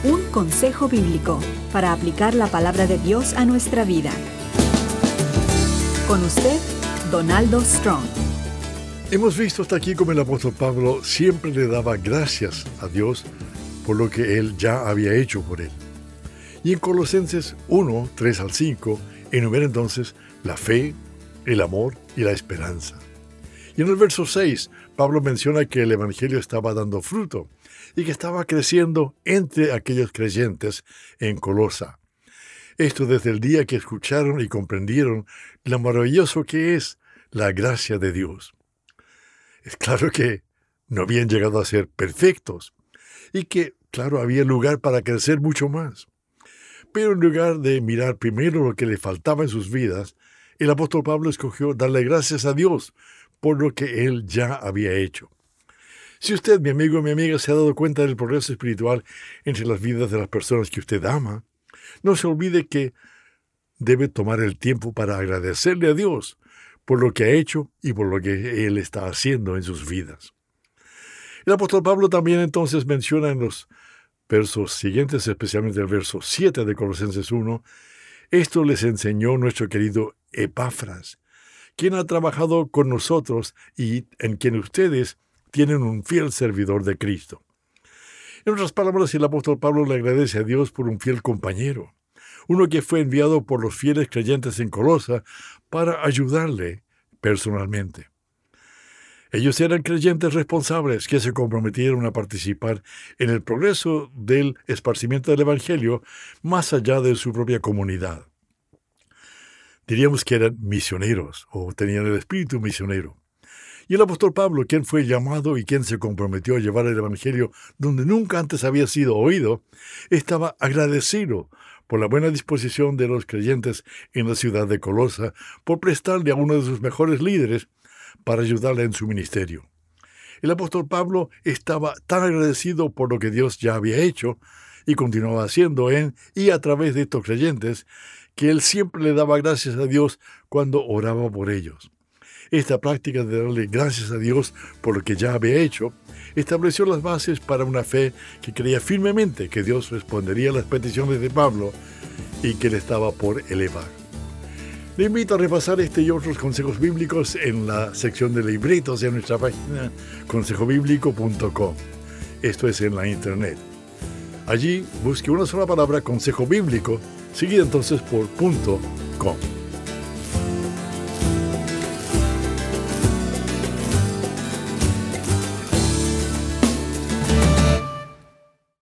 Un consejo bíblico para aplicar la palabra de Dios a nuestra vida. Con usted, Donaldo Strong. Hemos visto hasta aquí cómo el apóstol Pablo siempre le daba gracias a Dios por lo que él ya había hecho por él. Y en Colosenses 1, 3 al 5, enumera entonces la fe, el amor y la esperanza. Y en el verso 6, Pablo menciona que el evangelio estaba dando fruto y que estaba creciendo entre aquellos creyentes en Colosa. Esto desde el día que escucharon y comprendieron lo maravilloso que es la gracia de Dios. Es claro que no habían llegado a ser perfectos y que, claro, había lugar para crecer mucho más. Pero en lugar de mirar primero lo que le faltaba en sus vidas, el apóstol Pablo escogió darle gracias a Dios por lo que él ya había hecho. Si usted, mi amigo o mi amiga, se ha dado cuenta del progreso espiritual entre las vidas de las personas que usted ama, no se olvide que debe tomar el tiempo para agradecerle a Dios por lo que ha hecho y por lo que Él está haciendo en sus vidas. El apóstol Pablo también entonces menciona en los versos siguientes, especialmente el verso 7 de Colosenses 1, esto les enseñó nuestro querido Epafras, quien ha trabajado con nosotros y en quien ustedes tienen un fiel servidor de Cristo. En otras palabras, el apóstol Pablo le agradece a Dios por un fiel compañero, uno que fue enviado por los fieles creyentes en Colosa para ayudarle personalmente. Ellos eran creyentes responsables que se comprometieron a participar en el progreso del esparcimiento del Evangelio más allá de su propia comunidad. Diríamos que eran misioneros o tenían el espíritu misionero. Y el apóstol Pablo, quien fue llamado y quien se comprometió a llevar el Evangelio donde nunca antes había sido oído, estaba agradecido por la buena disposición de los creyentes en la ciudad de Colosa por prestarle a uno de sus mejores líderes para ayudarle en su ministerio. El apóstol Pablo estaba tan agradecido por lo que Dios ya había hecho y continuaba haciendo en y a través de estos creyentes que él siempre le daba gracias a Dios cuando oraba por ellos. Esta práctica de darle gracias a Dios por lo que ya había hecho estableció las bases para una fe que creía firmemente que Dios respondería a las peticiones de Pablo y que le estaba por elevar. Le invito a repasar este y otros consejos bíblicos en la sección de libretos de nuestra página consejobiblico.com. Esto es en la internet. Allí busque una sola palabra, consejo bíblico, seguida entonces por .com.